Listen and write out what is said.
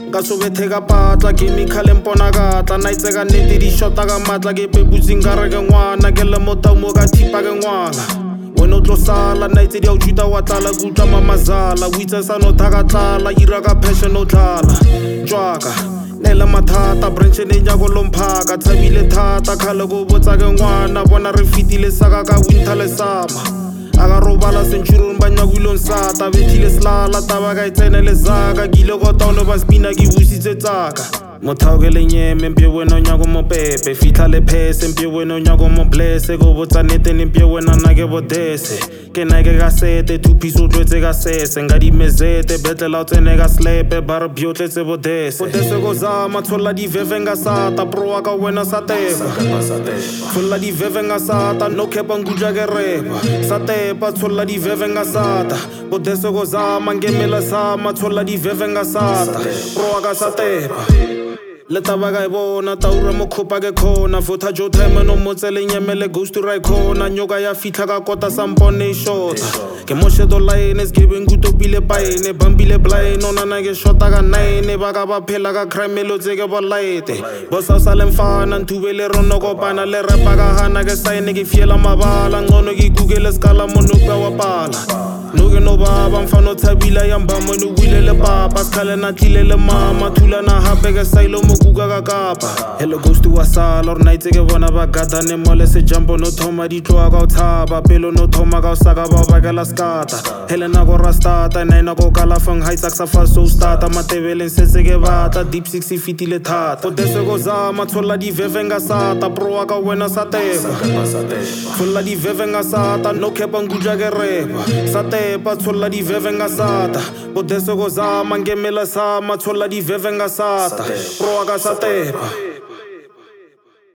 Ka sobethe ka patla chemical empona ka tla na itseka nnete di shota ka matla ke peputsing ka re ke ngwana ke le motamo ka thipa ke ngwala wena o tlo sala na itse di a o juta wa tlala ke utlwa mamazala o itse sa no thaka tlala ira ka passion o tlala jwaka nela mathata branchen e nyako lomphaka tshabile thata khale go botsa ke ngwana bona re fitile saka ka winter le summer aga robala centurion ba nyakwilong sata bethile slala taba ka itsenele zaka kile go taone ba spina ke busitse tsaka mothao ke lenyeme mpie wena o nyako mo pepe fitla le phese mpie wena o nyako mo blesse go botsa nete le mpie wena na ke bodese ke na ke ka sete two piece o tlwetse ka sese nga di mezete betlela o tsene ka slepe ba re biotletse bodese bodese go zama tsholla di veve nga sata pro wa ka wena sa tepa tsholla di veve nga sata no kepa ngudla ke repa sa tepa tsholla di veve nga sata bodese go zama ngemela sama tsholla di veve nga sata pro wa ka sa tepa le taba ka e bona taura mo khopa ke khona votha jo time no motsele nyemele ghost to right corner nyoka ya fitla ka kota sampone shota ke mo shedo line is giving good to bile paine bambile blind ona na ke shota ka 9 ba ka ba phela ka crime lo tseke bo light bosa salem fana ntubele rono kopana le repa ka hana ke sign ke fiela mabala ngono ke google skala mo no wa pala Nuke no baba mfano thabila yambamo no wile le papa skale na tlile le mama thula na hape ke sailo mo kuka ka kapa hello ghost wa sala or night ke bona ba gadane mole se jump no thoma di tloa ka uthaba pelo no thoma ka usaka ba ba ka la skata helena go rastata nina go kala fang high saxa fast so starta matebeleng se ke batla deep 60 feet le thata o dese go zama thola di vevenga sata pro wa ka wena sa teba thola di vevenga sata no kepa ngudla ke repa sa tepa thola di vevenga sata o dese go zama ngemela sama thola di vevenga sata pro wa ka sa tepa